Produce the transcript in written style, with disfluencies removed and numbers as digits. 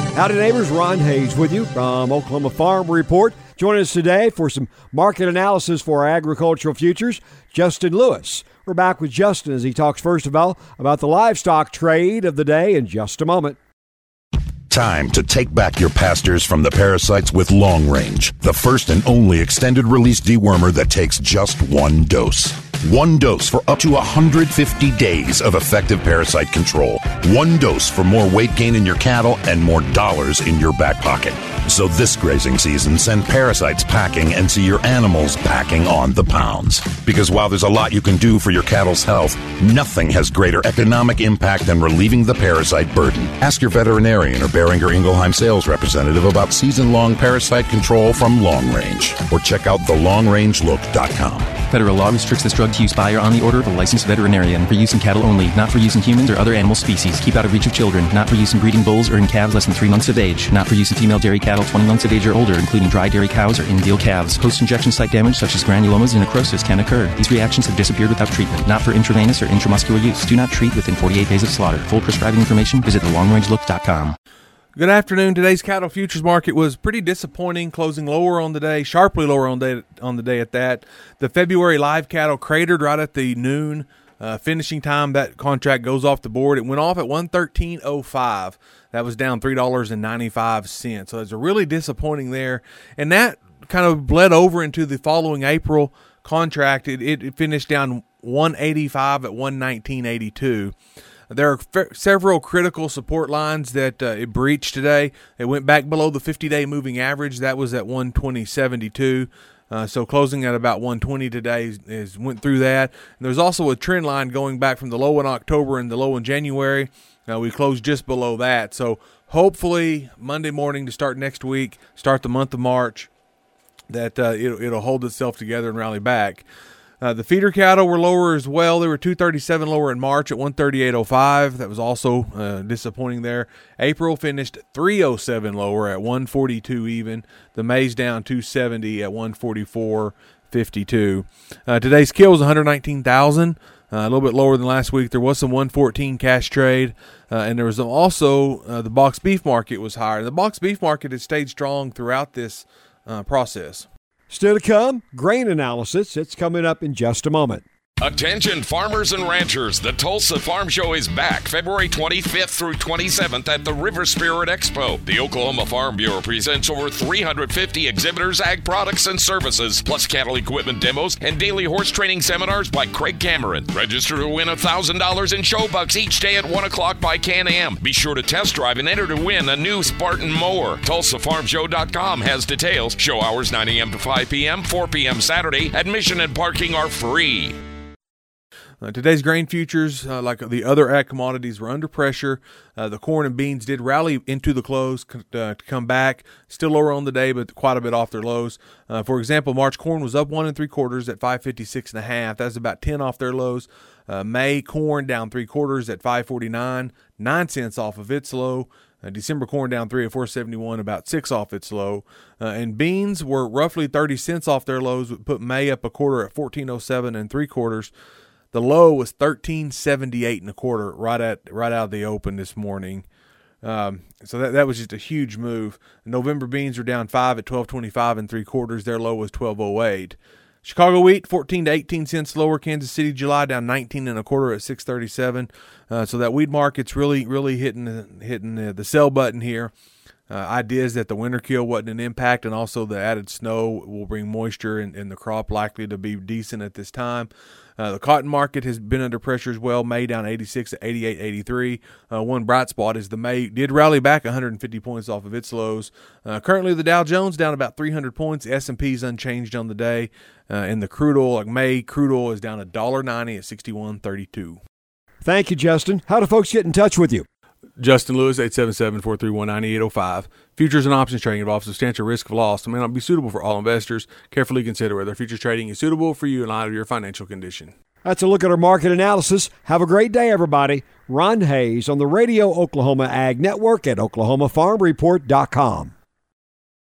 Howdy neighbors, Ron Hayes with you from Oklahoma Farm Report. Joining us today for some market analysis for our agricultural futures, Justin Lewis. We're back with Justin as he talks first of all about the livestock trade of the day in just a moment. Time to take back your pastures from the parasites with Long Range, the first and only extended release dewormer that takes just one dose. One dose for up to 150 days of effective parasite control. One dose for more weight gain in your cattle and more dollars in your back pocket. So this grazing season, send parasites packing and see your animals packing on the pounds. Because while there's a lot you can do for your cattle's health, nothing has greater economic impact than relieving the parasite burden. Ask your veterinarian or Beringer Ingelheim sales representative about season-long parasite control from Long Range. Or check out thelongrangelook.com. Federal law restricts this drug to use by or on the order of a licensed veterinarian. For use in cattle only, not for use in humans or other animal species. Keep out of reach of children. Not for use in breeding bulls or in calves less than 3 months of age. Not for use in female dairy cattle 20 months of age or older, including dry dairy cows or in-deal calves. Post-injection site damage such as granulomas and necrosis can occur. These reactions have disappeared without treatment. Not for intravenous or intramuscular use. Do not treat within 48 days of slaughter. Full prescribing information, visit thelongrangelook.com. Good afternoon. Today's cattle futures market was pretty disappointing, closing lower on the day, sharply lower on the day at that. The February live cattle cratered right at the noon finishing time. That contract goes off the board. It went off at 113.05. That was down $3.95. So it's a really disappointing there. And that kind of bled over into the following April contract. It finished down 185 at 119.82. There are several critical support lines that it breached today. It went back below the 50-day moving average. That was at 120.72. So closing at about 120 today went through that. And there's also a trend line going back from the low in October and the low in January. We closed just below that. So hopefully Monday morning to start next week, start the month of March, that it'll hold itself together and rally back. The feeder cattle were lower as well. They were 237 lower in March at 138.05. That was also disappointing there. April finished 307 lower at 142 even. The maize down 270 at 144.52. Today's kill was 119,000. A little bit lower than last week. There was some 114 cash trade, and there was also the box beef market was higher. The box beef market has stayed strong throughout this process. Still to come, grain analysis. It's coming up in just a moment. Attention farmers and ranchers, the Tulsa Farm Show is back February 25th through 27th at the River Spirit Expo. The Oklahoma Farm Bureau presents over 350 exhibitors, ag products and services, plus cattle equipment demos and daily horse training seminars by Craig Cameron. Register to win $1,000 in show bucks each day at 1 o'clock by Can-Am. Be sure to test drive and enter to win a new Spartan mower. TulsaFarmShow.com has details. Show hours 9 a.m. to 5 p.m., 4 p.m. Saturday. Admission and parking are free. Today's grain futures, like the other ag commodities, were under pressure. The corn and beans did rally into the close to come back. Still lower on the day, but quite a bit off their lows. For example, March corn was up 1 3/4 at 556.5. That's about 10 off their lows. May corn down 3/4 at 549, 9 cents off of its low. December corn down 3 at 471, about 6 off its low. And beans were roughly 30 cents off their lows, put May up 1/4 at 1407 3/4. The low was 1378 1/4 right out of the open this morning. So that was just a huge move. November beans were down 5 at 1225 3/4. Their low was 1208. Chicago wheat 14 to 18 cents lower. Kansas City July down 19 1/4 at 637. So that wheat market's really hitting the sell button here. Ideas that the winter kill wasn't an impact, and also the added snow will bring moisture and the crop likely to be decent at this time. The cotton market has been under pressure as well. May down 86 at 88.83. One bright spot is the May did rally back 150 points off of its lows. Currently, the Dow Jones down about 300 points. S&P is unchanged on the day. And the crude oil, like May crude oil, is down $1.90 at 61.32. Thank you, Justin. How do folks get in touch with you? Justin Lewis, 877-431-9805. Futures and options trading involves substantial risk of loss and may not be suitable for all investors. Carefully consider whether futures trading is suitable for you in light of your financial condition. That's a look at our market analysis. Have a great day, everybody. Ron Hayes on the Radio Oklahoma Ag Network at OklahomaFarmReport.com.